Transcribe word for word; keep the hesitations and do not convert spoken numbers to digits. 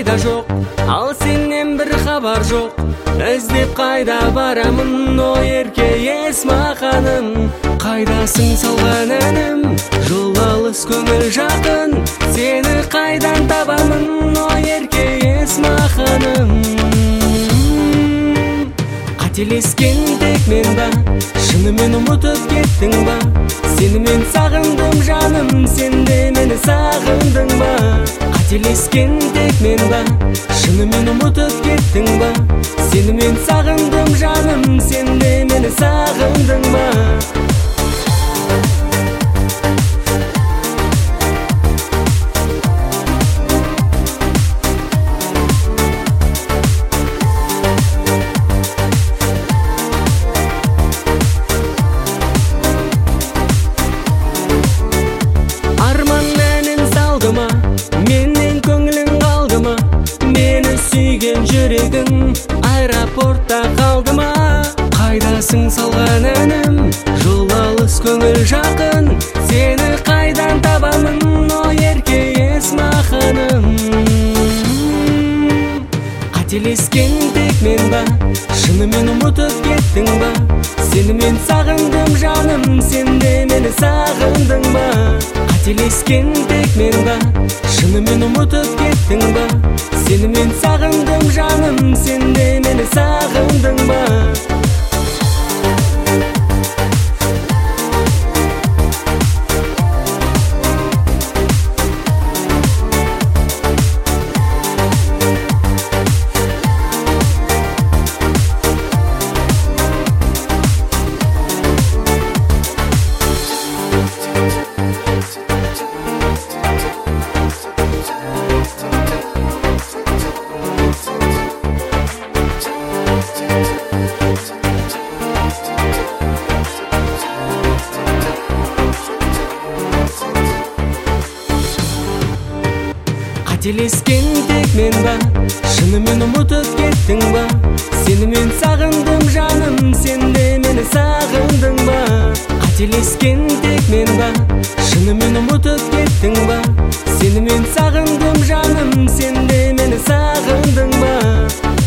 кайда жок, ал сенден бир хабар жок. Издеп кайда барамын, о эрке Эсма ханым. Кайдасың салган эним, жол алыс көңүл жакын. Сени кайдан табамын, о эрке Эсма ханым. Кателескен тек мен ба, шынымен умутуп кеттиң ба? Сени мен сагындым жаным, сен де мени сагындың ба? Кателескен тек мен ба, шынымен умутуп кеттиң ба? Сени мен сагындым жаным, сен де мени сагындың ба? Менен көңүлүң калдыма, мени сүйген жүрөгүң аэропортта калдыма. Кайдасың салган эним, жол алыс көңүл жакын. Сени кайдан табамын, о эрке Эсма ханым. Кателескен тек мен ба, шынымен умутуп кеттиң ба? Сени мен сагындым жаным, сен де мени сагындың ба? Кателескен тек мен ба, шынымен умутуп кеттиң ба? Сени мен сагындым жаным, сен де мени сагындың ба? Кателескен тек мен ба, шынымен умутуп кеттиң ба? Сени мен сагындым жаным, сен де мени сагындың ба? Кателескен тек мен ба, шынымен умутуп кеттиң ба? Сени мен сагындым жаным, сен де мени сагындың ба?